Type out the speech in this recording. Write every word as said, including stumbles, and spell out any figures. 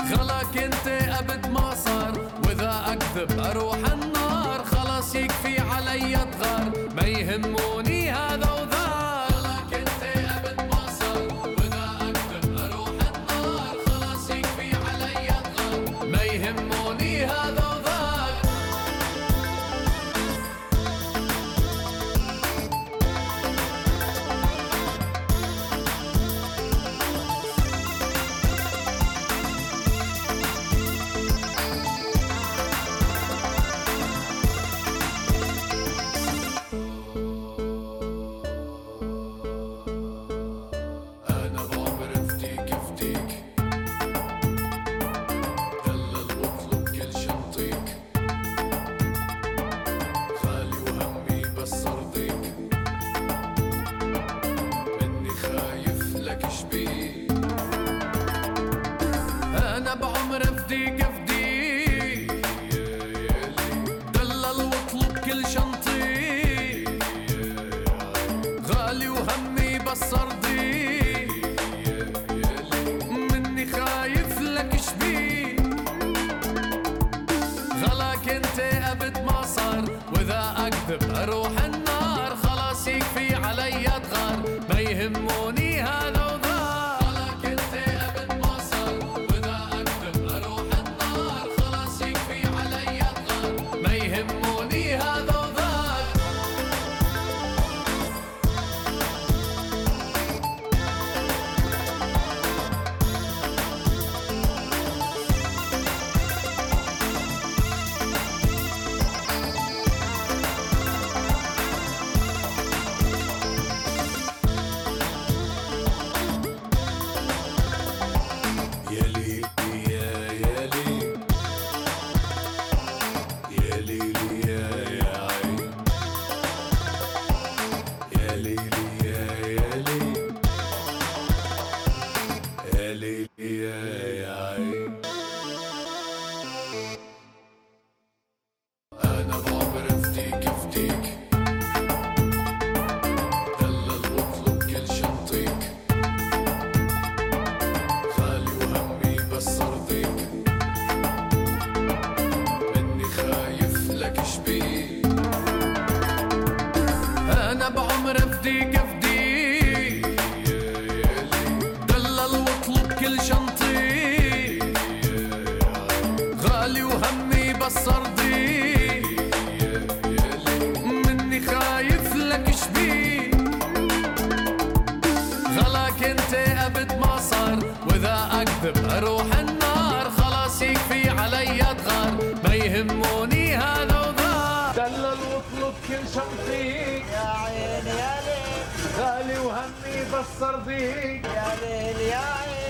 غلاك انت ابد ما صار، واذا اكذب اروح النار. خلاص يكفي علي اطغار، ما يهموني هذا وذا. غلاك انت ابد ما صار، واذا اكذب اروح النار. خلاص يكفي علي اطغار، ما يهموني هذا وذا. أنا بعمر أفديك أفديك، دلل واطلب كل شنطيك. غالي وهمي بس أرضيك، مني خايف لك شبيك. غلاك انت أبد ما صار، وإذا أكذب أروح النار. خلاص يكفي علي أطغار، ما يهموني هذا وذا. يهموني هذا وذاك. يلي يا يلي يا ليلي يا يا عين، يا ليلي يا يا ليلي يا ليلي يا يا عين. أنا بعمر أفديك أفديك، دلل واطلب كل شنطيك. غالي وهمي بس أرضيك، أنا بعمر أفديك أفديك، دلل واطلب كل شنطيك. غالي وهمي بس أرضيك، مني خايف لك شبيك. غلاك انت أبد ما صار، وإذا أكذب أروح النار. خلاص يكفي علي أطغار، ما يهموني هذا وذا. دلل واطلب كل شنطيك، يا عيني يا ليل، غالي وهمي بس أرضيك. يا ليل يا عيني.